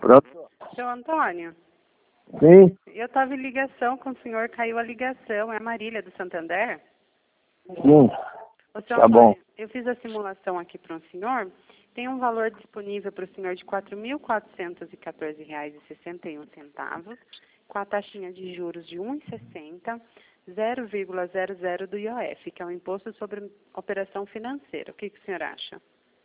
Pronto. Seu Antônio, Sim. eu estava em ligação com o senhor, caiu a ligação. É a Marília do Santander? Sim. Ô, seu Tá bom. Antônio, eu fiz a simulação aqui para o senhor. Tem um valor disponível para o senhor de R$ 4.414,61, com a taxinha de juros de 1,60, 0,00 do IOF, que é o Imposto sobre Operação Financeira. O que o senhor acha?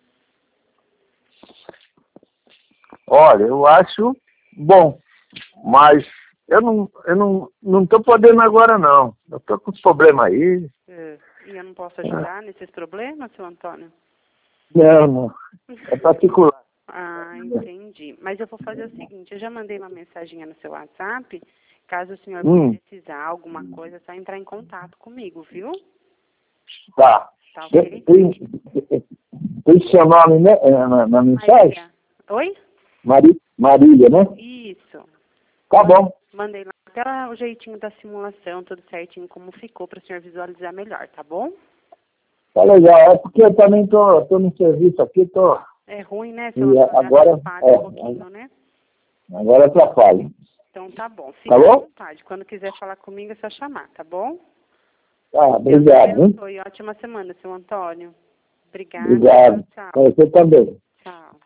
Olha, eu acho bom, mas eu não estou podendo agora, não. Eu estou com os problemas aí. E eu não posso ajudar nesses problemas, seu Antônio? Não. É particular. Ah, entendi. Mas eu vou fazer o seguinte, eu já mandei uma mensaginha no seu WhatsApp. Caso o senhor precisar alguma coisa, é só entrar em contato comigo, viu? Tá. Tá ok? Tem seu nome, né, na mensagem? Marília. Oi? Marília, né? Isso. Tá bom. Mandei lá até o jeitinho da simulação, tudo certinho, como ficou, para o senhor visualizar melhor, tá bom? Tá legal. É porque eu também tô no serviço aqui, tô... É ruim, né, E seu Antônio? agora, Atrapalha um pouquinho, né? agora atrapalha. Então tá bom. Fique Tá à bom? vontade. Quando quiser falar comigo, é só chamar, tá bom? Tá, Deus obrigado. Hein? abençoe. Ótima semana, seu Antônio. Obrigada. Obrigado. Tchau. Você também. Tchau.